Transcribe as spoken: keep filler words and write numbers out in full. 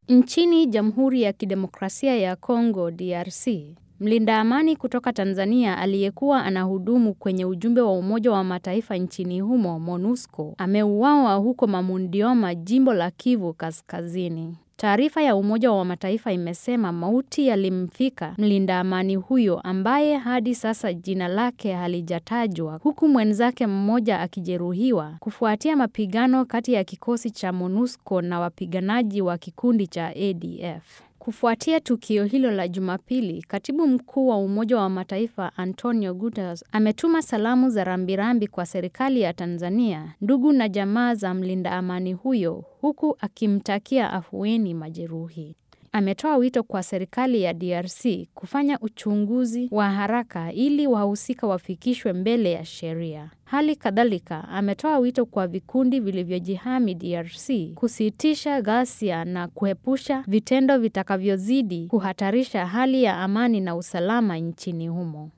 Nchini Jamhuri ya Kidemokrasia ya Kongo D R C, mlinda amani kutoka Tanzania aliyekuwa anahudumu kwenye ujumbe wa Umoja wa Mataifa nchini humo MONUSCO ameuawa huko Mamundioma, jimbo la Kivu Kaskazini. Taarifa ya Umoja wa Mataifa imesema mauti yalimfika mlinda amani huyo ambaye hadi sasa jina lake halijatajwa, huku mwenzake mmoja akijeruhiwa kufuatia mapigano kati ya kikosi cha MONUSCO na wapiganaji wa kikundi cha A D F. Kufuatia tukio hilo la Jumapili, Katibu Mkuu wa Umoja wa Mataifa Antonio Guterres ametuma salamu za rambirambi kwa serikali ya Tanzania, ndugu na jamaa za mlinda amani huyo, huku akimtakia afueni majeruhi. Ametoa wito kwa serikali ya D R C kufanya uchunguzi wa haraka ili wahusika wafikishwe mbele ya sheria. Hali kadhalika, ametoa wito kwa vikundi vilivyojihami D R C kusitisha ghasia na kuepusha vitendo vitakavyozidi kuhatarisha hali ya amani na usalama nchini humo.